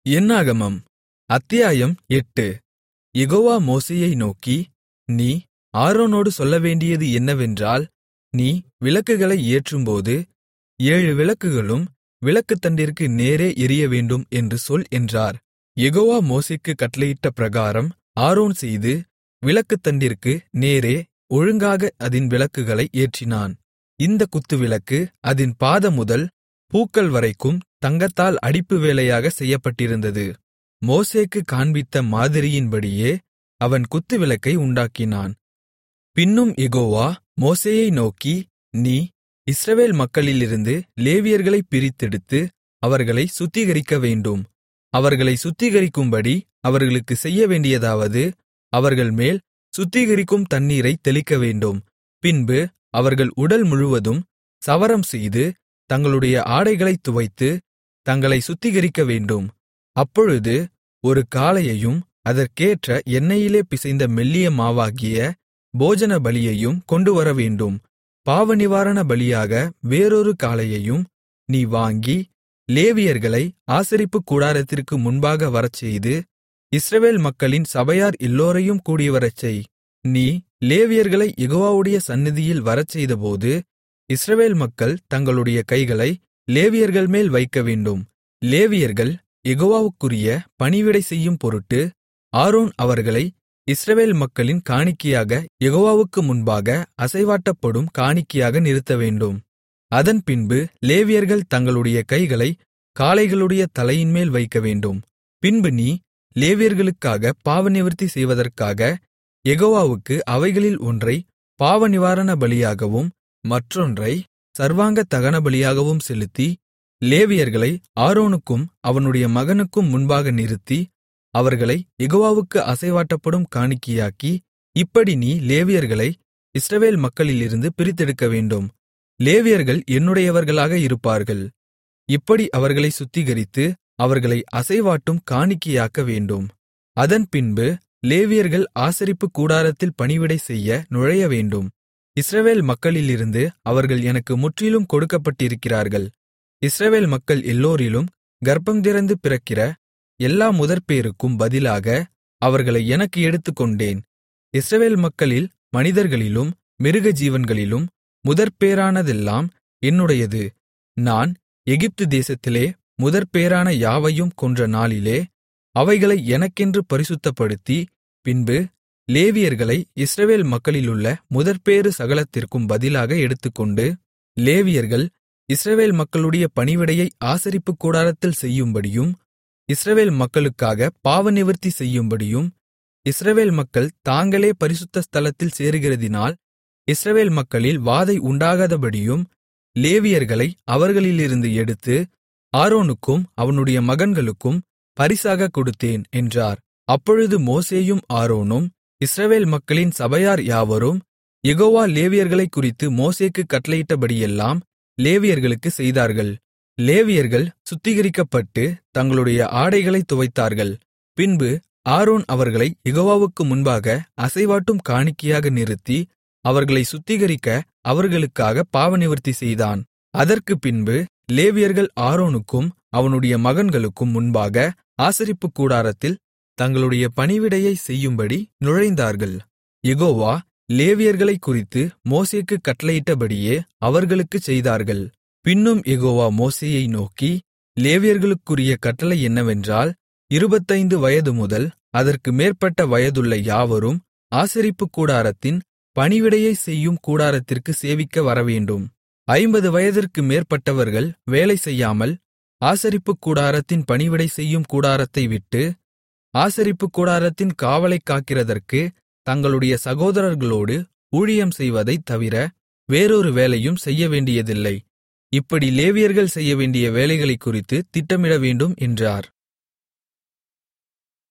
என்னாகமம் அத்தியாயம் 8. யெகோவா மோசேயை நோக்கி, நீ ஆரோனோடு சொல்லவேண்டியது என்னவென்றால், நீ விளக்குகளை ஏற்றும்போது 7 விளக்குகளும் விளக்குத்தண்டிற்கு நேரே எரியவேண்டும் என்று சொல் என்றார். யெகோவா மோசேக்குக் கட்டளையிட்ட பிரகாரம் ஆரோன் செய்து, விளக்குத்தண்டிற்கு நேரே ஒழுங்காக அதின் விளக்குகளை ஏற்றினான். இந்தக் குத்துவிளக்கு அதின் பாதமுதல் பூக்கள் வரைக்கும் தங்கத்தால் அடிப்பு வேலையாகச் செய்யப்பட்டிருந்தது. மோசேக்குக் காண்பித்த மாதிரியின்படியே அவன் குத்துவிளக்கை உண்டாக்கினான். பின்னும் யெகோவா மோசேயை நோக்கி, நீ இஸ்ரவேல் மக்களிலிருந்து லேவியர்களைப் பிரித்தெடுத்து அவர்களைச் சுத்திகரிக்கவேண்டும். அவர்களைச் சுத்திகரிக்கும்படி அவர்களுக்குச் செய்யவேண்டியதாவது, அவர்கள்மேல் சுத்திகரிக்கும் தண்ணீரைத் தெளிக்கவேண்டும். பின்பு அவர்கள் உடல் முழுவதும் சவரம் செய்து தங்களுடைய ஆடைகளைத் துவைத்து தங்களைச் சுத்திகரிக்கவேண்டும். அப்பொழுது ஒரு காளையையும் அதற்கேற்ற எண்ணெயிலே பிசைந்த மெல்லிய மாவாகிய போஜனபலியையும் கொண்டுவரவேண்டும். பாவநிவாரண பலியாக வேறொரு காளையையும் நீ வாங்கி லேவியர்களை ஆசரிப்புக் கூடாரத்திற்கு முன்பாக வரச்செய்து இஸ்ரவேல் மக்களின் சபையார் எல்லோரையும் கூடிவரச்செய். நீ லேவியர்களைக் யெகோவாவுடைய சந்நிதியில் வரச்செய்தபோது இஸ்ரவேல் மக்கள் தங்களுடைய கைகளை லேவியர்கள்மேல் வைக்கவேண்டும். லேவியர்கள் யெகோவாவுக்குரிய பணிவிடை செய்யும் பொருட்டு ஆரோன் அவர்களை இஸ்ரவேல் மக்களின் காணிக்கையாக யெகோவாவுக்கு முன்பாக அசைவாட்டப்படும் காணிக்கையாக நிறுத்தவேண்டும். அதன்பின்பு லேவியர்கள் தங்களுடைய கைகளை காளைகளுடைய தலையின்மேல் வைக்கவேண்டும். பின்பு நீ லேவியர்களுக்காக பாவநிவிர்த்தி செய்வதற்காக யெகோவாவுக்கு அவைகளில் ஒன்றை பாவநிவாரண பலியாகவும் மற்றொன்றை சர்வாங்க தகனபலியாகவும் செலுத்தி, லேவியர்களை ஆரோனுக்கும் அவனுடைய மகனுக்கும் முன்பாக நிறுத்தி அவர்களை யெகோவாவுக்கு அசைவாட்டப்படும் காணிக்கையாக்கி, இப்படி நீ லேவியர்களை இஸ்ரவேல் மக்களிலிருந்து பிரித்தெடுக்கவேண்டும். லேவியர்கள் என்னுடையவர்களாக இருப்பார்கள். இப்படி அவர்களை சுத்திகரித்து அவர்களை அசைவாட்டும் காணிக்கையாக்க வேண்டும். அதன்பின்பு லேவியர்கள் ஆசரிப்புக் கூடாரத்தில் பணிவிடை செய்ய நுழையவேண்டும். இஸ்ரவேல் மக்களிலிருந்து அவர்கள் எனக்கு முற்றிலும் கொடுக்கப்பட்டிருக்கிறார்கள். இஸ்ரவேல் மக்கள் எல்லோரிலும் கர்ப்பந்திறந்து பிறக்கிற எல்லா முதற்பேறுக்கும் பதிலாக அவர்களை எனக்கு எடுத்துக்கொண்டேன். இஸ்ரவேல் மக்களில் மனிதர்களிலும் மிருகஜீவன்களிலும் முதற்பேறானதெல்லாம் என்னுடையது. நான் எகிப்து தேசத்திலே முதற்பேறான யாவையும் கொன்ற நாளிலே அவைகளை எனக்கென்று பரிசுத்தப்படுத்தி, பின்பு லேவியர்களை இஸ்ரவேல் மக்களிலுள்ள முதற்பேறு சகலத்திற்கும் பதிலாக எடுத்துக்கொண்டு, லேவியர்கள் இஸ்ரவேல் மக்களுடைய பணிவிடையை ஆசரிப்புக் கூடாரத்தில் செய்யும்படியும் இஸ்ரவேல் மக்களுக்காக பாவநிவிர்த்தி செய்யும்படியும் இஸ்ரவேல் மக்கள் தாங்களே பரிசுத்த ஸ்தலத்தில் சேருகிறதினால் இஸ்ரவேல் மக்களில் வாதை உண்டாகாதபடியும் லேவியர்களை அவர்களிலிருந்து எடுத்து ஆரோனுக்கும் அவனுடைய மகன்களுக்கும் பரிசாகக் கொடுத்தேன் என்றார். அப்பொழுது மோசேயும் ஆரோனும் இஸ்ரவேல் மக்களின் சபையார் யாவரும் யெகோவா லேவியர்களைக் குறித்து மோசேக்குக் கட்டளையிட்டபடியெல்லாம் லேவியர்களுக்குச் செய்தார்கள். லேவியர்கள் சுத்திகரிக்கப்பட்டு தங்களுடைய ஆடைகளைத் துவைத்தார்கள். பின்பு ஆரோன் அவர்களை யெகோவாவுக்கு முன்பாக அசைவாட்டும் காணிக்கையாக நிறுத்தி அவர்களை சுத்திகரிக்க அவர்களுக்காக பாவநிவிர்த்தி செய்தான். அதற்குப் பின்பு லேவியர்கள் ஆரோனுக்கும் அவனுடைய மகன்களுக்கும் முன்பாக ஆசரிப்புக் கூடாரத்தில் தங்களுடைய பணிவிடையைச் செய்யும்படி நுழைந்தார்கள். யெகோவா லேவியர்களைக் குறித்து மோசேக்குக் கட்டளையிட்டபடியே அவர்களுக்குச் செய்தார்கள். பின்னும் யெகோவா மோசேயை நோக்கி, லேவியர்களுக்குரிய கட்டளை என்னவென்றால், 25 வயது முதல் அதற்கு மேற்பட்ட வயதுள்ள யாவரும் ஆசரிப்புக் கூடாரத்தின் பணிவிடையைச் செய்யும் கூடாரத்திற்கு சேவிக்க வரவேண்டும். 50 வயதிற்கு மேற்பட்டவர்கள் வேலை செய்யாமல் ஆசரிப்புக் கூடாரத்தின் பணிவிடை செய்யும் கூடாரத்தை விட்டு ஆசரிப்புக் கூடாரத்தின் காவலைக் காக்கிறதற்கு தங்களுடைய சகோதரர்களோடு ஊழியம் செய்வதைத் தவிர வேறொரு வேலையும் செய்யவேண்டியதில்லை. இப்படி லேவியர்கள் செய்யவேண்டிய வேலைகளைக் குறித்து திட்டமிடவேண்டும் என்றார்.